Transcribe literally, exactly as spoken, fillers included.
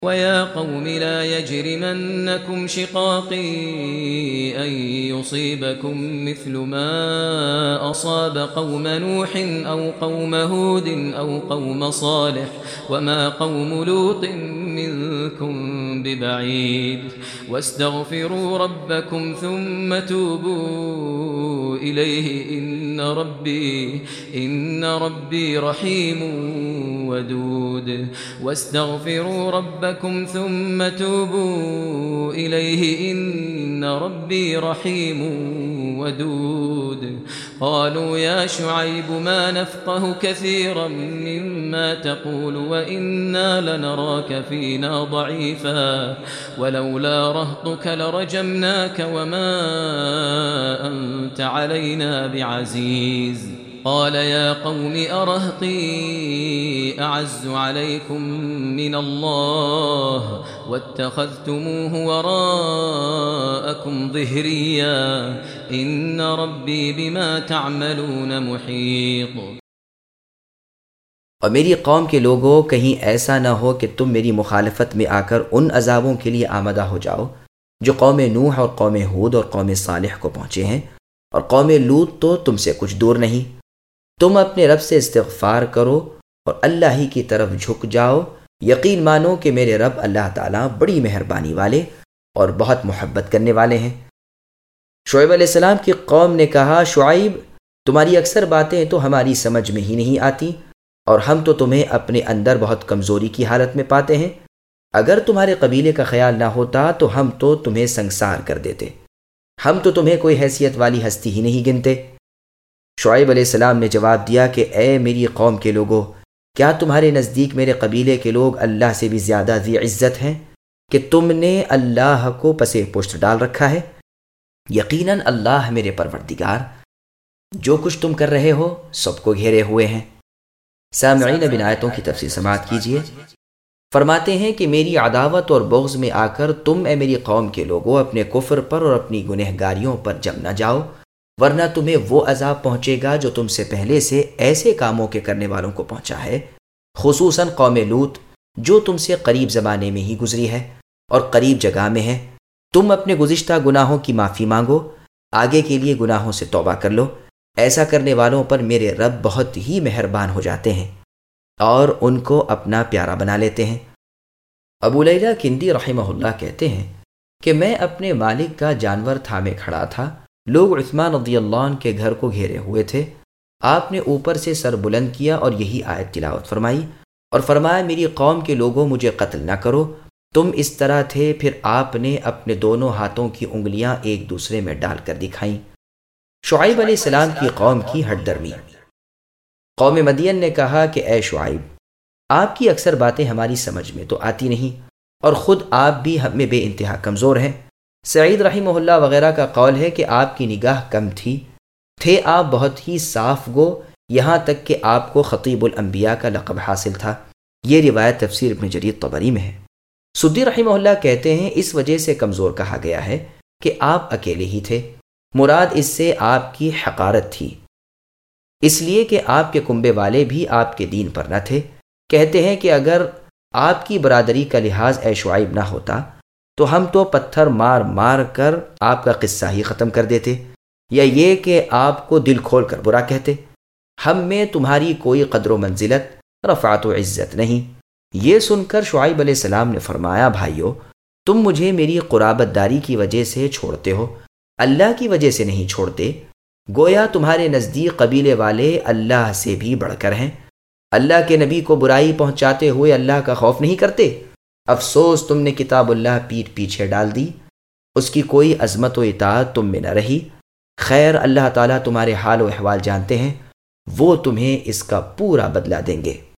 وَيَا قَوْمِ لَا يَجْرِمَنَّكُمْ شِقَاقِي أَن يُصِيبَكُم مِّثْلُ مَا أَصَابَ قَوْمَ نُوحٍ أَوْ قَوْمَ هُودٍ أَوْ قَوْمَ صَالِحٍ وَمَا قَوْمُ لُوطٍ مِّنكُم بِبَعِيدٍ وَاسْتَغْفِرُوا رَبَّكُمْ ثُمَّ تُوبُوا إِلَيْهِ إِنَّ رَبِّي إِنَّ رَبِّي رَحِيمٌ وَدُودٌ واستغفروا ربكم ثم توبوا إليه إن ربي رحيم ودود قالوا يا شعيب ما نفقه كثيرا مما تقول وإنا لنراك فينا ضعيفا ولولا رهطك لرجمناك وما أنت علينا بعزيز قال يا قوم أرهطي أعز عليكم من الله واتخذتموه وراءكم ظهريا إن ربي بما تعملون محيط۔ اور میری قوم کے لوگوں، کہیں ایسا نہ ہو کہ تم میری مخالفت میں آ کر ان عذابوں کے لیے آمادہ ہو جاؤ جو قوم نوح اور قوم ہود اور قوم صالح کو پہنچے ہیں، اور قوم لوط تو تم سے کچھ دور نہیں۔ تم اپنے رب سے استغفار کرو اور اللہ ہی کی طرف جھک جاؤ، یقین مانو کہ میرے رب اللہ تعالیٰ بڑی مہربانی والے اور بہت محبت کرنے والے ہیں۔ شعیب علیہ السلام کی قوم نے کہا، شعیب تمہاری اکثر باتیں تو ہماری سمجھ میں ہی نہیں آتی، اور ہم تو تمہیں اپنے اندر بہت کمزوری کی حالت میں پاتے ہیں۔ اگر تمہارے قبیلے کا خیال نہ ہوتا تو ہم تو تمہیں سنگسار کر دیتے، ہم تو تمہیں کوئی حیثیت والی ہستی ہی نہیں گنتے۔ شعیب علیہ السلام نے جواب دیا کہ اے میری قوم کے لوگوں، کیا تمہارے نزدیک میرے قبیلے کے لوگ اللہ سے بھی زیادہ ذی عزت ہیں کہ تم نے اللہ کو پس پشت ڈال رکھا ہے؟ یقیناً اللہ میرے پروردگار جو کچھ تم کر رہے ہو سب کو گھیرے ہوئے ہیں۔ سامعین بن آیتوں کی تفسیر سماعت کیجیے۔ فرماتے ہیں کہ میری عداوت اور بغض میں آ کر تم اے میری قوم کے لوگوں اپنے کفر پر اور اپنی گنہگاریوں پر جم نہ جاؤ، ورنہ تمہیں وہ عذاب پہنچے گا جو تم سے پہلے سے ایسے کاموں کے کرنے والوں کو پہنچا ہے، خصوصاً قوم لوط جو تم سے قریب زمانے میں ہی گزری ہے اور قریب جگہ میں ہے۔ تم اپنے گزشتہ گناہوں کی معافی مانگو، آگے کے لیے گناہوں سے توبہ کر لو، ایسا کرنے والوں پر میرے رب بہت ہی مہربان ہو جاتے ہیں اور ان کو اپنا پیارا بنا لیتے ہیں۔ ابو لیلہ کندی رحمہ اللہ کہتے ہیں کہ میں اپنے مالک کا جانور تھامے کھڑا تھا، لوگ عثمان رضی اللہ عنہ کے گھر کو گھیرے ہوئے تھے، آپ نے اوپر سے سر بلند کیا اور یہی آیت تلاوت فرمائی اور فرمایا میری قوم کے لوگوں مجھے قتل نہ کرو، تم اس طرح تھے۔ پھر آپ نے اپنے دونوں ہاتھوں کی انگلیاں ایک دوسرے میں ڈال کر دکھائیں۔ شعیب علیہ السلام کی قوم کی ہٹ درمی۔ قوم مدین نے کہا کہ اے شعیب آپ کی اکثر باتیں ہماری سمجھ میں تو آتی نہیں، اور خود آپ بھی ہم میں بے انتہا کمزور ہیں۔ سعید رحمہ اللہ وغیرہ کا قول ہے کہ آپ کی نگاہ کم تھی، تھے آپ بہت ہی صاف گو، یہاں تک کہ آپ کو خطیب الانبیاء کا لقب حاصل تھا۔ یہ روایت تفسیر ابن جریر طبری میں ہے۔ سدی رحمہ اللہ کہتے ہیں اس وجہ سے کمزور کہا گیا ہے کہ آپ اکیلے ہی تھے، مراد اس سے آپ کی حقارت تھی، اس لیے کہ آپ کے کنبے والے بھی آپ کے دین پر نہ تھے۔ کہتے ہیں کہ اگر آپ کی برادری کا لحاظ اے شعیب نہ ہوتا تو ہم تو پتھر مار مار کر آپ کا قصہ ہی ختم کر دیتے، یا یہ کہ آپ کو دل کھول کر برا کہتے۔ ہم میں تمہاری کوئی قدر و منزلت، رفعت و عزت نہیں۔ یہ سن کر شعیب علیہ السلام نے فرمایا، بھائیو تم مجھے میری قرابت داری کی وجہ سے چھوڑتے ہو، اللہ کی وجہ سے نہیں چھوڑتے۔ گویا تمہارے نزدیک قبیلے والے اللہ سے بھی بڑھ کر ہیں، اللہ کے نبی کو برائی پہنچاتے ہوئے اللہ کا خوف نہیں کرتے۔ افسوس تم نے کتاب اللہ پیٹ پیچھے ڈال دی، اس کی کوئی عظمت و اطاعت تم میں نہ رہی۔ خیر اللہ تعالیٰ تمہارے حال و احوال جانتے ہیں، وہ تمہیں اس کا پورا بدلہ دیں گے۔